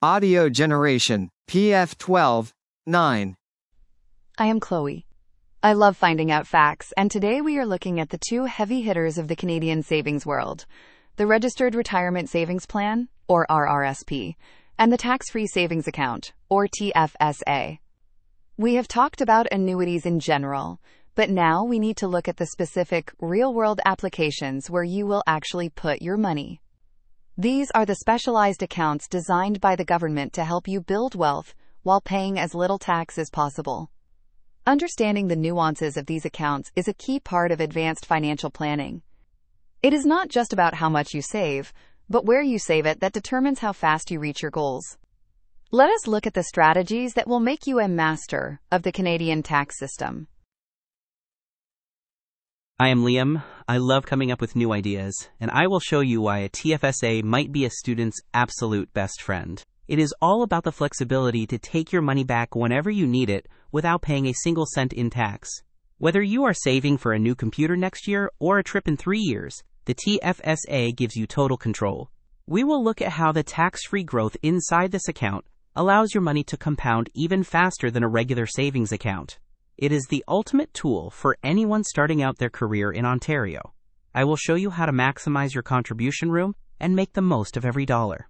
Audio generation, PF12, 9. I am Chloe. I love finding out facts, and today we are looking at the two heavy hitters of the Canadian savings world, the Registered Retirement Savings Plan, or RRSP, and the Tax-Free Savings Account, or TFSA. We have talked about annuities in general, but now we need to look at the specific, real-world applications where you will actually put your money. These are the specialized accounts designed by the government to help you build wealth while paying as little tax as possible. Understanding the nuances of these accounts is a key part of advanced financial planning. It is not just about how much you save, but where you save it that determines how fast you reach your goals. Let us look at the strategies that will make you a master of the Canadian tax system. I am Liam. I love coming up with new ideas, and I will show you why a TFSA might be a student's absolute best friend. It is all about the flexibility to take your money back whenever you need it without paying a single cent in tax. Whether you are saving for a new computer next year or a trip in 3 years, the TFSA gives you total control. We will look at how the tax-free growth inside this account allows your money to compound even faster than a regular savings account. It is the ultimate tool for anyone starting out their career in Ontario. I will show you how to maximize your contribution room and make the most of every dollar.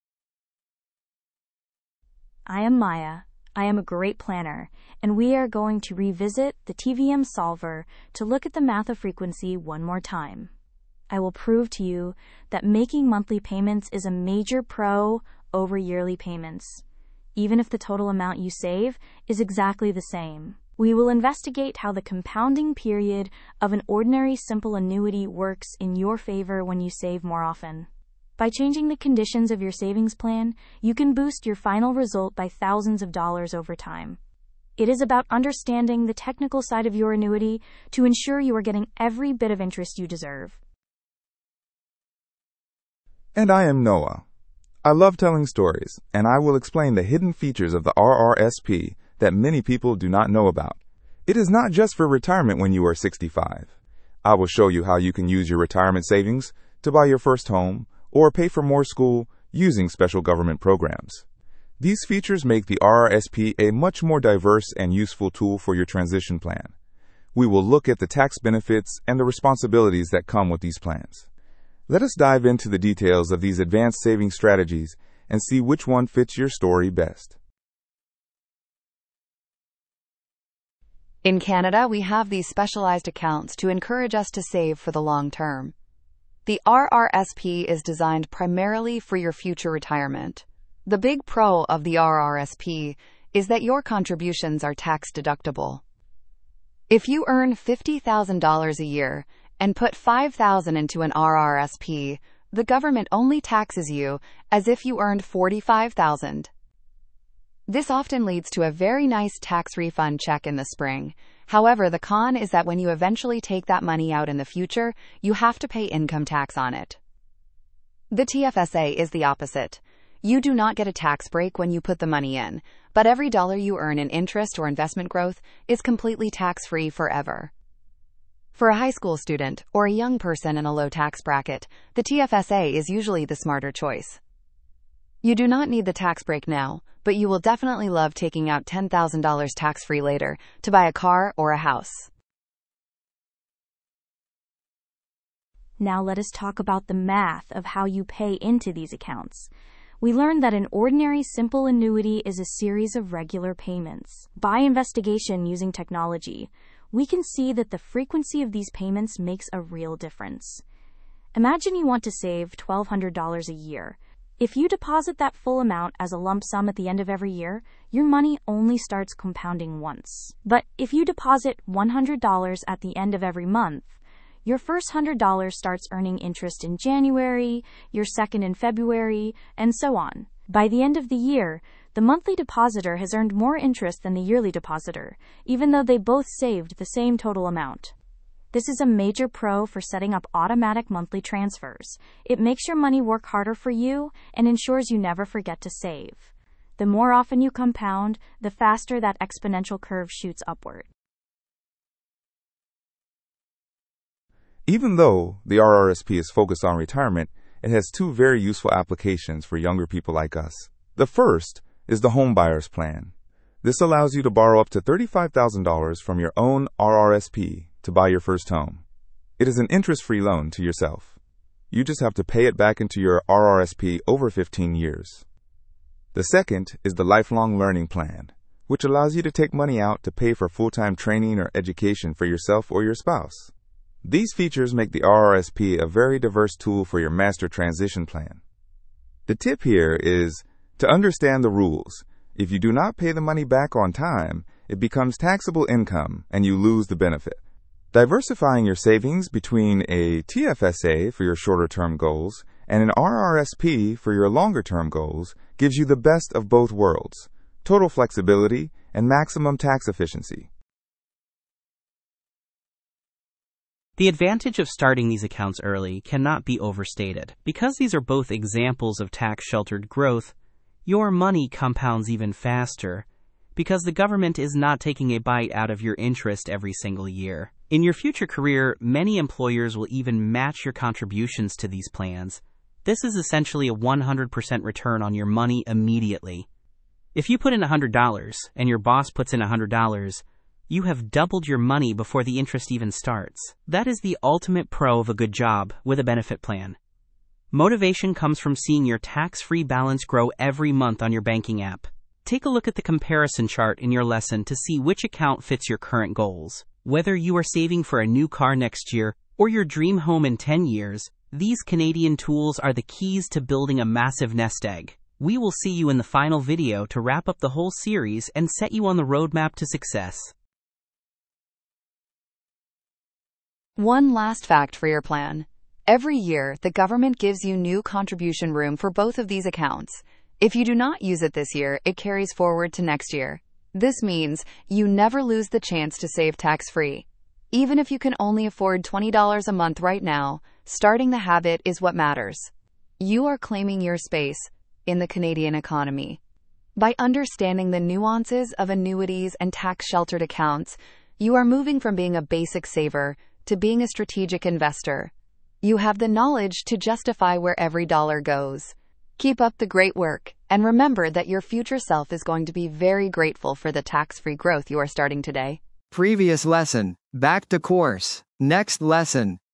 I am Maya. I am a great planner, and we are going to revisit the TVM solver to look at the math of frequency one more time. I will prove to you that making monthly payments is a major pro over yearly payments, even if the total amount you save is exactly the same. We will investigate how the compounding period of an ordinary simple annuity works in your favor when you save more often. By changing the conditions of your savings plan, you can boost your final result by thousands of dollars over time. It is about understanding the technical side of your annuity to ensure you are getting every bit of interest you deserve. And I am Noah. I love telling stories, and I will explain the hidden features of the RRSP that many people do not know about. It is not just for retirement when you are 65. I will show you how you can use your retirement savings to buy your first home or pay for more school using special government programs. These features make the RRSP a much more diverse and useful tool for your transition plan. We will look at the tax benefits and the responsibilities that come with these plans. Let us dive into the details of these advanced saving strategies and see which one fits your story best. In Canada, we have these specialized accounts to encourage us to save for the long term. The RRSP is designed primarily for your future retirement. The big pro of the RRSP is that your contributions are tax deductible. If you earn $50,000 a year and put $5,000 into an RRSP, the government only taxes you as if you earned $45,000. This often leads to a very nice tax refund check in the spring. However, the con is that when you eventually take that money out in the future, you have to pay income tax on it. The TFSA is the opposite. You do not get a tax break when you put the money in, but every dollar you earn in interest or investment growth is completely tax-free forever. For a high school student or a young person in a low tax bracket, the TFSA is usually the smarter choice. You do not need the tax break now, but you will definitely love taking out $10,000 tax-free later to buy a car or a house. Now let us talk about the math of how you pay into these accounts. We learned that an ordinary simple annuity is a series of regular payments. By investigation using technology, we can see that the frequency of these payments makes a real difference. Imagine you want to save $1,200 a year. If you deposit that full amount as a lump sum at the end of every year, your money only starts compounding once. But if you deposit $100 at the end of every month, your first $100 starts earning interest in January, your second in February, and so on. By the end of the year, the monthly depositor has earned more interest than the yearly depositor, even though they both saved the same total amount. This is a major pro for setting up automatic monthly transfers. It makes your money work harder for you and ensures you never forget to save. The more often you compound, the faster that exponential curve shoots upward. Even though the RRSP is focused on retirement, it has two very useful applications for younger people like us. The first is the Home Buyer's Plan. This allows you to borrow up to $35,000 from your own RRSP to buy your first home. It is an interest-free loan to yourself. You just have to pay it back into your RRSP over 15 years. The second is the Lifelong Learning Plan, which allows you to take money out to pay for full-time training or education for yourself or your spouse. These features make the RRSP a very diverse tool for your master transition plan. The tip here is to understand the rules. If you do not pay the money back on time, it becomes taxable income and you lose the benefit. Diversifying your savings between a TFSA for your shorter-term goals and an RRSP for your longer-term goals gives you the best of both worlds, total flexibility and maximum tax efficiency. The advantage of starting these accounts early cannot be overstated. Because these are both examples of tax-sheltered growth, your money compounds even faster because the government is not taking a bite out of your interest every single year. In your future career, many employers will even match your contributions to these plans. This is essentially a 100% return on your money immediately. If you put in $100 and your boss puts in $100, you have doubled your money before the interest even starts. That is the ultimate pro of a good job with a benefit plan. Motivation comes from seeing your tax-free balance grow every month on your banking app. Take a look at the comparison chart in your lesson to see which account fits your current goals. Whether you are saving for a new car next year or your dream home in 10 years, these Canadian tools are the keys to building a massive nest egg. We will see you in the final video to wrap up the whole series and set you on the roadmap to success. One last fact for your plan. Every year, the government gives you new contribution room for both of these accounts. If you do not use it this year, it carries forward to next year. This means you never lose the chance to save tax-free. Even if you can only afford $20 a month right now, starting the habit is what matters. You are claiming your space in the Canadian economy. By understanding the nuances of annuities and tax-sheltered accounts, you are moving from being a basic saver to being a strategic investor. You have the knowledge to justify where every dollar goes. Keep up the great work, and remember that your future self is going to be very grateful for the tax-free growth you are starting today. Previous lesson. Back to course. Next lesson.